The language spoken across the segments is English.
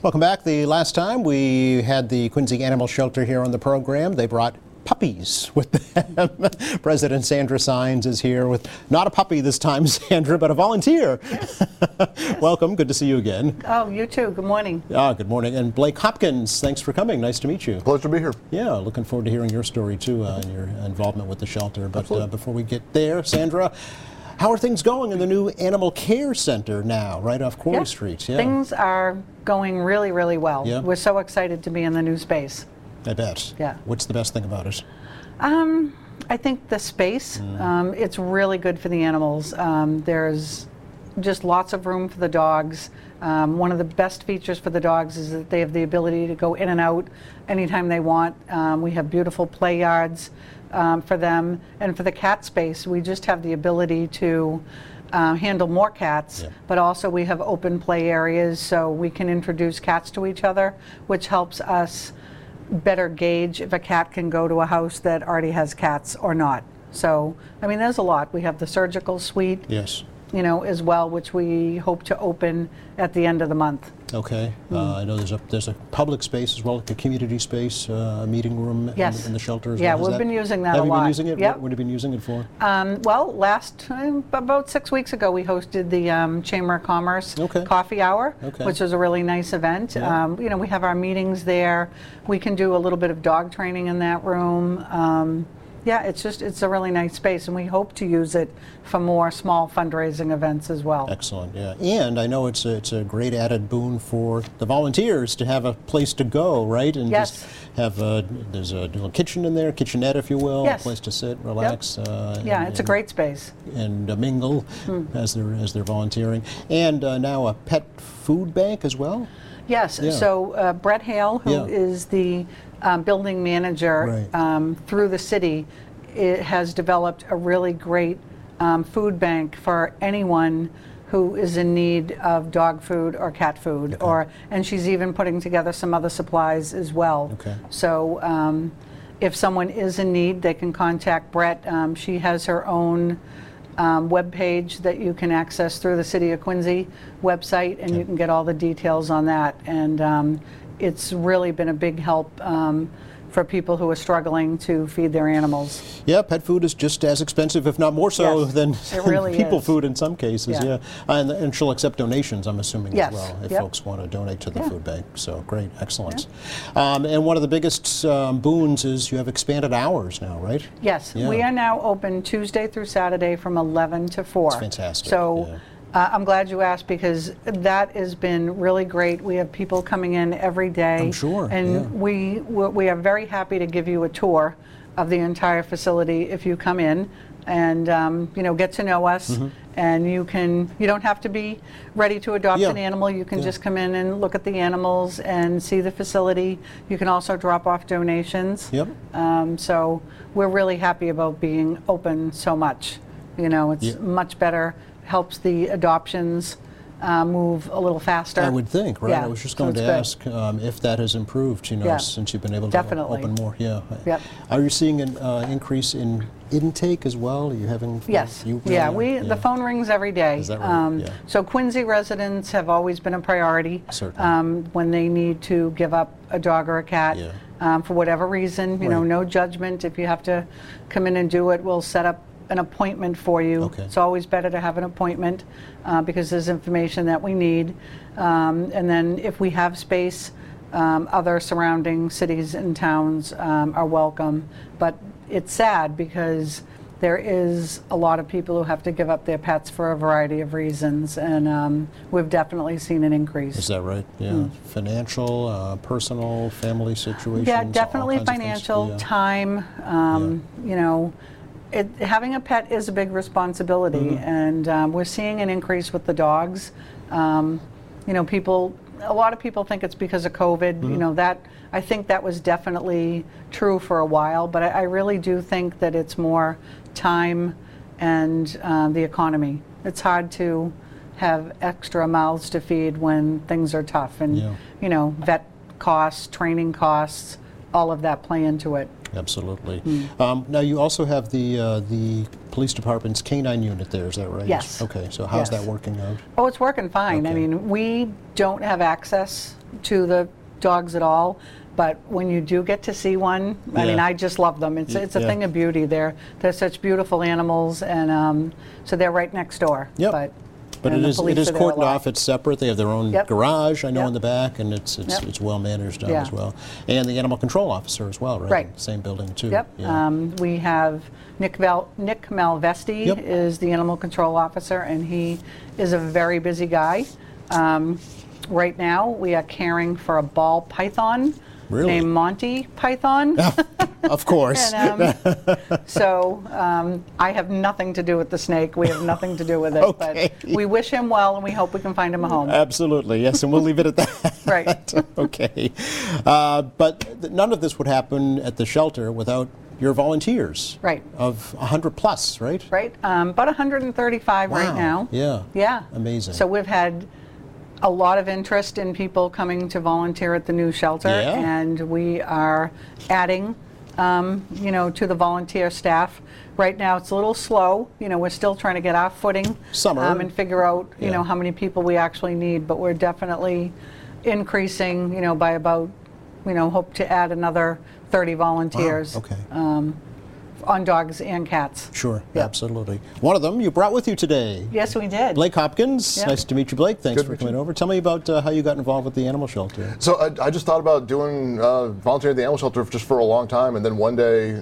Welcome back. The last time we had the Quincy Animal Shelter here on the program, they brought puppies with them. President Sandra Saenz is here with not a puppy this time, Sandra, but a volunteer. Yes. Welcome. Good to see you again. Oh, you too. Good morning. Good morning. And Blake Hopkins, thanks for coming. Nice to meet you. Pleasure to be here. Yeah, looking forward to hearing your story too and your involvement with the shelter. But before we get there, Sandra, how are things going in the new Animal Care Center now, right off Quarry Street? Yeah. Things are going really, really well. Yeah. We're so excited to be in the new space. I bet. Yeah. What's the best thing about it? I think the space. It's really good for the animals. There's just lots of room for the dogs. One of the best features for the dogs is that they have the ability to go in and out anytime they want. We have beautiful play yards for them. And for the cat space, we just have the ability to handle more cats, but also we have open play areas so we can introduce cats to each other, which helps us better gauge if a cat can go to a house that already has cats or not. So, I mean, there's a lot. We have the surgical suite, as well, which we hope to open at the end of the month. Okay. I know there's a public space as well, like a community space, a meeting room in the shelter as well. Yeah, we've been using that a lot. Have you been using it? Yep. What have you been using it for? Well, about 6 weeks ago, we hosted the Chamber of Commerce Coffee Hour, which was a really nice event. Yeah. We have our meetings there. We can do a little bit of dog training in that room. Yeah, it's a really nice space, and we hope to use it for more small fundraising events as well. Excellent, yeah. And I know it's a great added boon for the volunteers to have a place to go, right? And just have there's a little kitchen in there, kitchenette, if you will, a place to sit, relax. Yeah, it's a great space. And mingle as they're volunteering. And now a pet food bank as well? Yes, so Brett Hale, who is the building manager through the city, has developed a really great food bank for anyone who is in need of dog food or cat food, and she's even putting together some other supplies as well. Okay. So if someone is in need, they can contact Brett. She has her own web page that you can access through the City of Quincy website, and you can get all the details on that. And it's really been a big help for people who are struggling to feed their animals. Yeah, pet food is just as expensive, if not more so, than really people food in some cases. And she'll accept donations, I'm assuming, as well, if folks want to donate to the food bank. So great, excellent. And one of the biggest boons is you have expanded hours now, right? Yes, we are now open Tuesday through Saturday from 11 to 4. That's fantastic. So. I'm glad you asked, because that has been really great. We have people coming in every day. I'm sure. And we are very happy to give you a tour of the entire facility if you come in and get to know us. And you don't have to be ready to adopt an animal. You can just come in and look at the animals and see the facility. You can also drop off donations. So we're really happy about being open so much. It's much better. Helps the adoptions move a little faster. I would think, right? I was just going to ask if that has improved, since you've been able to open more. Are you seeing an increase in intake as well? Are you having? Yes. The phone rings every day. Is that right? So Quincy residents have always been a priority. Certainly. When they need to give up a dog or a cat. For whatever reason, no judgment. If you have to come in and do it, we'll set up an appointment for you. It's always better to have an appointment because there's information that we need. And then if we have space, other surrounding cities and towns are welcome. But it's sad because there is a lot of people who have to give up their pets for a variety of reasons, and we've definitely seen an increase. Is that right? Yeah. Financial, personal, family situations? Yeah, definitely financial, time, having a pet is a big responsibility, and we're seeing an increase with the dogs. A lot of people think it's because of COVID. I think that was definitely true for a while, but I really do think that it's more time and the economy. It's hard to have extra mouths to feed when things are tough, and vet costs, training costs, all of that play into it. absolutely. Now you also have the police department's canine unit there, is that right? Yes. Okay, so how's that working out? Oh, it's working fine. Okay. I mean, we don't have access to the dogs at all, but when you do get to see one, I mean, I just love them. It's a thing of beauty. They're such beautiful animals, and so they're right next door. Yep. But it is cordoned off. It's separate. They have their own garage, I know, in the back, and it's well managed as well. And the animal control officer as well, right? Right. Same building too. Yep. Yeah. We have Nick Malvesti is the animal control officer, and he is a very busy guy. Right now, we are caring for a ball python named Monty Python. Of course. And, so I have nothing to do with the snake. We have nothing to do with it. Okay. But we wish him well, and we hope we can find him a home. Absolutely, yes, and we'll leave it at that. Right. Okay. But none of this would happen at the shelter without your volunteers. Right. Of 100 plus, right? Right. About 135 right now. Yeah. Yeah. Amazing. So we've had a lot of interest in people coming to volunteer at the new shelter, and we are adding, to the volunteer staff. Right now it's a little slow. We're still trying to get our footing. Summer. And figure out, how many people we actually need, but we're definitely increasing, by about, hope to add another 30 volunteers. Wow. Okay. On dogs and cats. Sure, absolutely. One of them you brought with you today. Yes, we did. Blake Hopkins. Yep. Nice to meet you, Blake. Thanks for coming over. Tell me about how you got involved with the animal shelter. So I just thought about doing volunteering at the animal shelter just for a long time, and then one day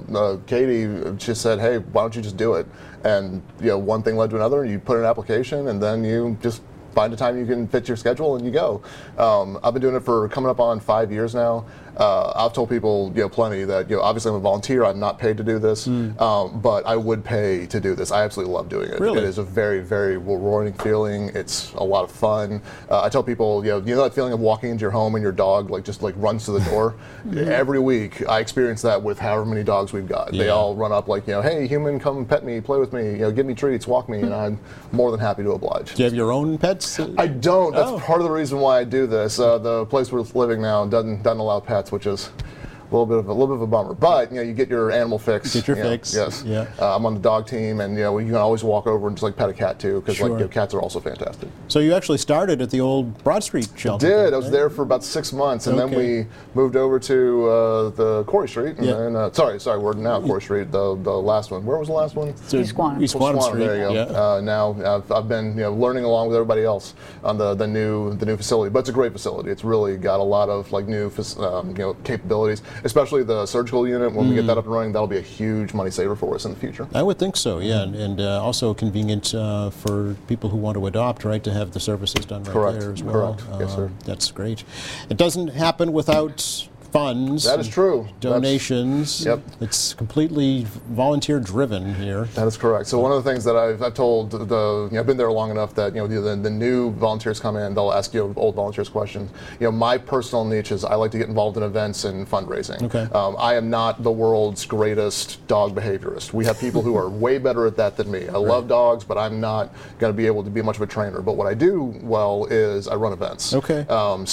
Katie just said, "Hey, why don't you just do it?" And one thing led to another. You put in an application, and then you just find a time you can fit your schedule and you go. I've been doing it for coming up on 5 years now. I've told people, plenty that, obviously I'm a volunteer. I'm not paid to do this, but I would pay to do this. I absolutely love doing it. Really? It is a very, very rewarding feeling. It's a lot of fun. I tell people, you know that feeling of walking into your home and your dog just runs to the door. Every week I experience that with however many dogs we've got. They all run up hey, human, come pet me, play with me, give me treats, walk me, and I'm more than happy to oblige. Do you have your own pets? I don't. That's part of the reason why I do this. The place we're living now doesn't allow pets, which is a little bit of a bummer. But you get your animal fix. Get your fix. Yes. Yeah. I'm on the dog team, and you can always walk over and just pet a cat too, because cats are also fantastic. So you actually started at the old Broad Street shelter. I did. I was there for about 6 months, and then we moved over to the Corey Street. And then, sorry, we're now Corey Street. The last one. Where was the last one? East Squantum Street. There you go. Now I've been learning along with everybody else on the new facility, but it's a great facility. It's really got a lot of new capabilities. Especially the surgical unit, when we get that up and running, that'll be a huge money saver for us in the future. I would think so, yeah, and also convenient for people who want to adopt, right, to have the services done right there as well. Correct. Yes, sir. That's great. It doesn't happen without funds. That is true. Donations. It's completely volunteer driven here. That is correct. So one of the things that I've told I've been there long enough that the new volunteers come in, they'll ask you old volunteers questions. My personal niche is I like to get involved in events and fundraising. Okay. I am not the world's greatest dog behaviorist. We have people who are way better at that than me. I love dogs, but I'm not going to be able to be much of a trainer. But what I do well is I run events. Okay.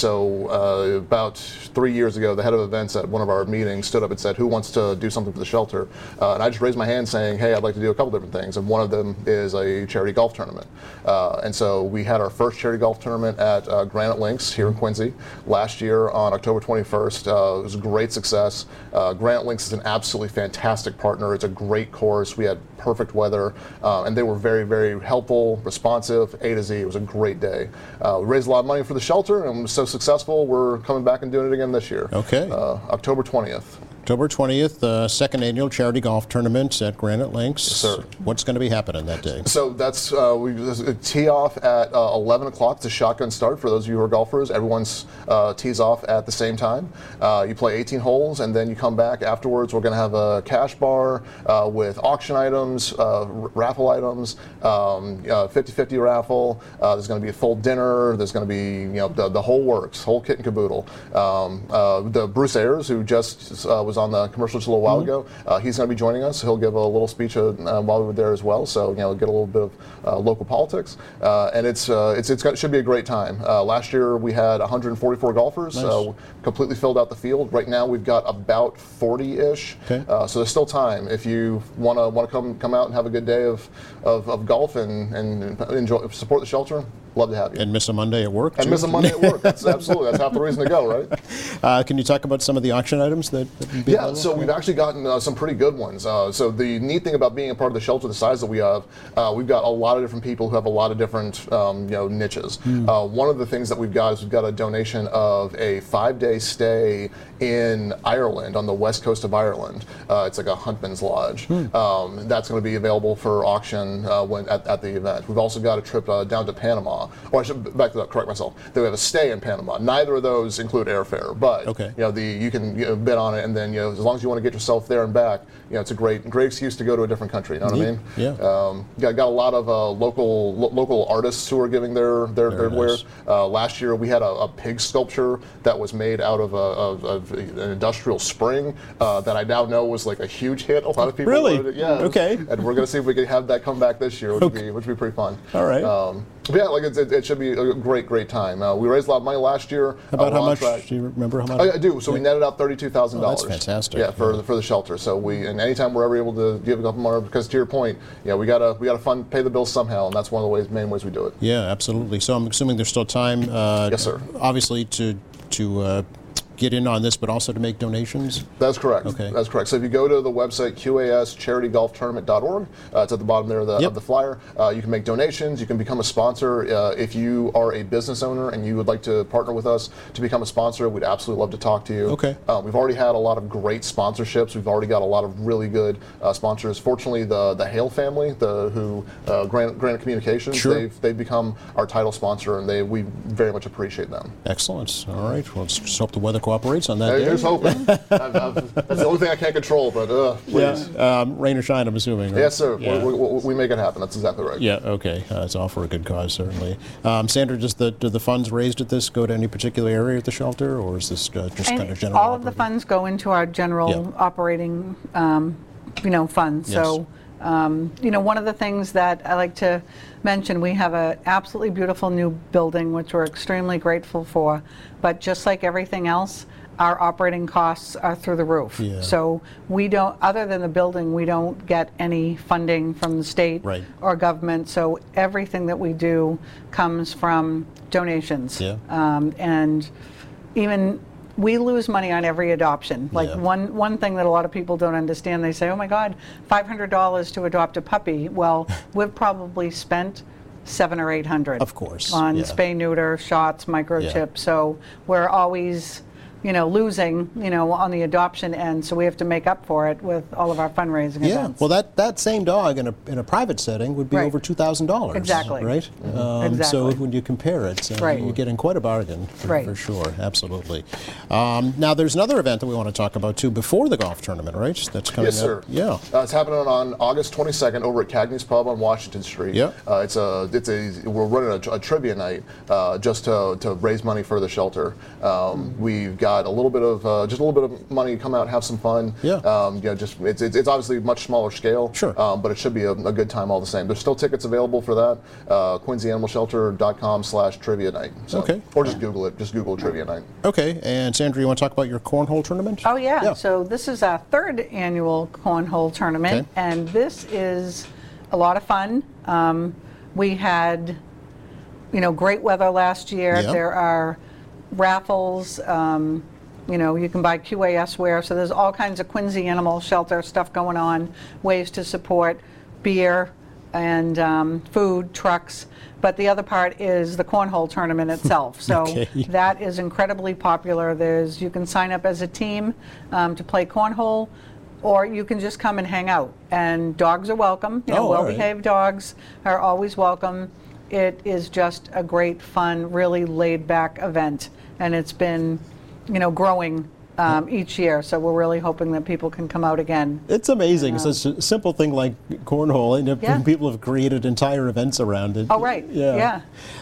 So about 3 years ago, the head of events at one of our meetings stood up and said, "Who wants to do something for the shelter?" And I just raised my hand saying, "Hey, I'd like to do a couple different things." And one of them is a charity golf tournament. And so we had our first charity golf tournament at Granite Links here in Quincy last year on October 21st. It was a great success. Granite Links is an absolutely fantastic partner. It's a great course. We had perfect weather, and they were very, very helpful, responsive, A to Z. It was a great day. We raised a lot of money for the shelter, and it was so successful, we're coming back and doing it again this year. Okay. October 20th. October 20th, the second annual charity golf tournament at Granite Links. Yes, sir. What's going to be happening that day? So that's we tee off at 11 o'clock. It's a shotgun start for those of you who are golfers. Everyone's tees off at the same time. You play 18 holes, and then you come back afterwards. We're going to have a cash bar with auction items, raffle items, 50-50 raffle. There's going to be a full dinner. There's going to be the whole works, whole kit and caboodle. The Bruce Ayers, who just was was on the commercial just a little while ago. He's going to be joining us. He'll give a little speech while we were there as well. So get a little bit of local politics, and it should be a great time. Last year we had 144 golfers. Nice. Completely filled out the field. Right now we've got about 40-ish. Okay. So there's still time if you want to come out and have a good day of golf and enjoy, support the shelter. Love to have you. And miss a Monday at work. And miss a Monday at work. That's absolutely. That's half the reason to go, right? Can you talk about some of the auction items that would be available? So we've actually gotten some pretty good ones. So the neat thing about being a part of the shelter the size that we have, we've got a lot of different people who have a lot of different niches. One of the things that we've got is we've got a donation of a 5-day stay in Ireland, on the west coast of Ireland. It's like a Huntman's Lodge. That's going to be available for auction at the event. We've also got a trip down to Panama. Or I should correct myself. They have a stay in Panama. Neither of those include airfare, but you can bid on it, and then as long as you want to get yourself there and back, it's a great excuse to go to a different country. You know what I mean? Yeah. Got a lot of local artists who are giving their wares. Last year we had a pig sculpture that was made out of an industrial spring that I now know was like a huge hit. A lot of people really? wanted it. Yeah. Okay. And we're going to see if we can have that come back this year, which would be pretty fun. All right. But yeah, it should be a great time. We raised a lot of money last year. About how much? Do you remember how much? I do. So we netted out $32,000. That's fantastic. Yeah, for the shelter. So and anytime we're ever able to give a couple more, because to your point, we gotta pay the bills somehow, and that's one of the main ways we do it. Yeah, absolutely. So I'm assuming there's still time. Yes, sir. Obviously to get in on this, but also to make donations? That's correct. Okay. That's correct. So if you go to the website QASCharityGolfTournament.org, it's at the bottom there of the flyer. You can make donations. You can become a sponsor. If you are a business owner and you would like to partner with us to become a sponsor, we'd absolutely love to talk to you. Okay. We've already had a lot of great sponsorships. We've already got a lot of really good sponsors. Fortunately, the Hale family, Granite Communications, sure. they've become our title sponsor, and we very much appreciate them. Excellent. All right. Well, let's just hope the weather cooperates on that day. Here's hoping. That's the only thing I can't control, but please. Yeah. Rain or shine, I'm assuming. Right? Yes, sir. Yeah. We make it happen. That's exactly right. Yeah, okay. It's all for a good cause, certainly. Sandra, do the funds raised at this go to any particular area at the shelter, or is this just kind of general? All of the funds go into our general operating fund. Yes. So, one of the things that I like to mention, we have an absolutely beautiful new building, which we're extremely grateful for. But just like everything else, our operating costs are through the roof. Yeah. So we don't, other than the building, we don't get any funding from the state or government. So everything that we do comes from donations. Yeah. And even we lose money on every adoption. Like one thing that a lot of people don't understand, they say, oh my God, $500 to adopt a puppy. Well, we've probably spent $700 or $800. Of course. On spay, neuter, shots, microchip. Yeah. So we're always losing, on the adoption end, so we have to make up for it with all of our fundraising events. Well, that same dog in a private setting would be over $2,000. Exactly. Right? Exactly. So when you compare it, you're getting quite a bargain for sure. Absolutely. Now, there's another event that we want to talk about too before the golf tournament, right? That's coming up. Yes, sir. Yeah. It's happening on August 22nd over at Cagney's Pub on Washington Street. Yeah. We're running a trivia night just to raise money for the shelter. We've got a little bit of money, come out and have some fun. Yeah. It's obviously much smaller scale. Sure. But it should be a good time all the same. There's still tickets available for that. QuincyAnimalShelter.com/trivia night. So, okay. Or just Google it. Just Google trivia night. Okay. And Sandra, you want to talk about your cornhole tournament? Oh yeah. So this is our third annual cornhole tournament, and this is a lot of fun. We had, great weather last year. Yeah. There are raffles. You can buy QAS wear, so there's all kinds of Quincy Animal Shelter stuff going on, ways to support beer and food trucks. But the other part is the cornhole tournament itself. So that is incredibly popular. You can sign up as a team to play cornhole, or you can just come and hang out. And dogs are welcome. Well-behaved dogs are always welcome. It is just a great, fun, really laid-back event, and it's been, growing each year. So we're really hoping that people can come out again. It's amazing. Such a simple thing like cornhole, and people have created entire events around it. Oh, right. Yeah.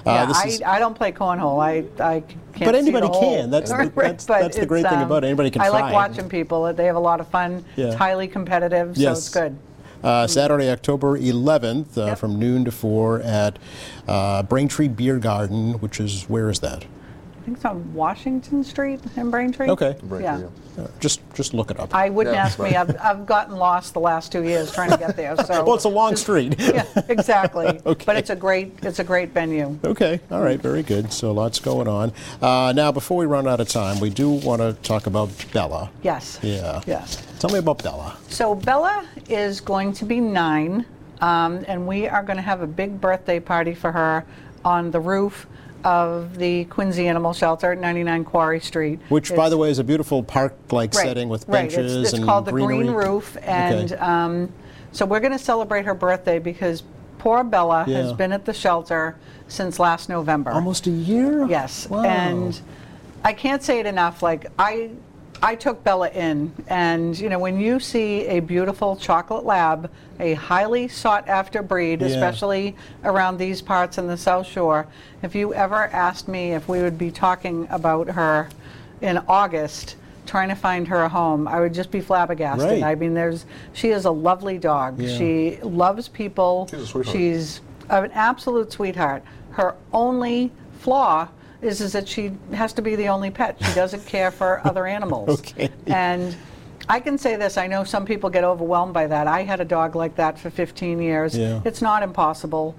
I don't play cornhole. I can't. But anybody see the can. That's the great thing about it. Anybody can try. I like watching people. They have a lot of fun. It's highly competitive, so it's good. Saturday, October 11th, from noon to 4 at Braintree Beer Garden, which is, where is that? I think it's on Washington Street in Braintree. Okay. Yeah. Just look it up. I wouldn't ask me. I've gotten lost the last 2 years trying to get there. So well, it's a long street. Yeah, exactly. Okay. But it's a great venue. Okay. All right. Very good. So lots going on. Now, before we run out of time, we do want to talk about Bella. Yes. Yeah. Yes. Tell me about Bella. So Bella is going to be 9, and we are going to have a big birthday party for her on the roof of the Quincy Animal Shelter at 99 Quarry Street. Which, by the way, is a beautiful park-like setting with benches and It's called the greenery. Green Roof, and so we're going to celebrate her birthday because poor Bella has been at the shelter since last November. Almost a year? Yes. Wow. And I can't say it enough. Like, I took Bella in, and when you see a beautiful chocolate lab, a highly sought after breed, especially around these parts in the South Shore, if you ever asked me if we would be talking about her in August, trying to find her a home, I would just be flabbergasted. Right. I mean, she is a lovely dog. Yeah. She loves people. She's a sweetheart. She's an absolute sweetheart. Her only flaw is that she has to be the only pet. She doesn't care for other animals. Okay. And I can say this, I know some people get overwhelmed by that. I had a dog like that for 15 years. Yeah. It's not impossible.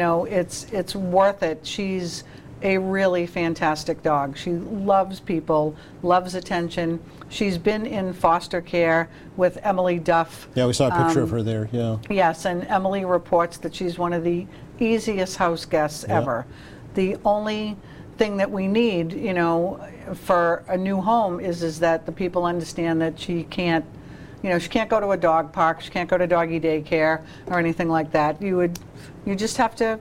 It's worth it. She's a really fantastic dog. She loves people, loves attention. She's been in foster care with Emily Duff. Yeah, we saw a picture of her there, yeah. Yes, and Emily reports that she's one of the easiest house guests ever. The only thing that we need, for a new home is that the people understand that she can't go to a dog park, she can't go to doggy daycare or anything like that. You just have to,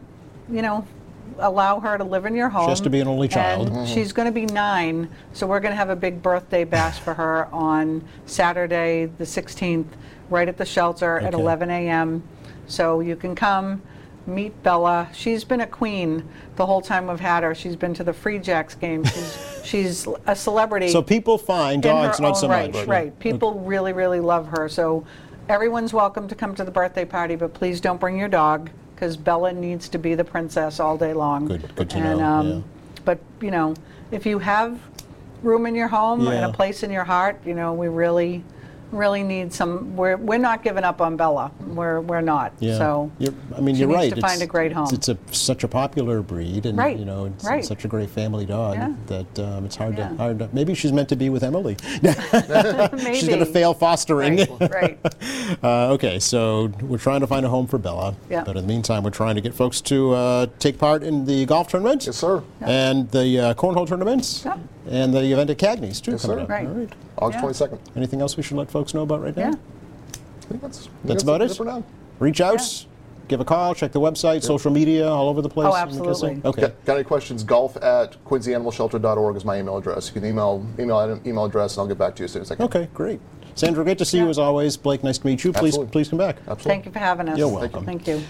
allow her to live in your home. She has to be an only child. And she's going to be 9, so we're going to have a big birthday bash for her on Saturday the 16th, right at the shelter at 11 a.m. So you can come, meet Bella. She's been a queen the whole time we've had her. She's been to the Free Jacks game. She's a celebrity. So people find dogs, not so much. much. Right. People really, really love her. So everyone's welcome to come to the birthday party, but please don't bring your dog because Bella needs to be the princess all day long. Good to know. But if you have room in your home and a place in your heart, we really need some. We're not giving up on Bella. We're not. Yeah. So you're she right. needs to find a great home. It's such a popular breed, and it's such a great family dog that it's hard to. Maybe she's meant to be with Emily. Maybe She's going to fail fostering. Right. Okay, so we're trying to find a home for Bella. Yeah. But in the meantime, we're trying to get folks to take part in the golf tournament. Yes, sir. And the cornhole tournaments. Yep. And the event at Cagney's too. Yes, coming sir. up. Right. All right. August 22nd. Anything else we should let folks know about right now? Yeah. I think That's about it? For now. Reach out, give a call, check the website, social media, all over the place. Oh, absolutely. Okay. Got any questions? golf@quincyanimalshelter.org is my email address. You can email address, and I'll get back to you as soon as I can. Okay, great. Sandra, great to see you as always. Blake, nice to meet you. Please come back. Absolutely. Thank you for having us. You're welcome. Thank you.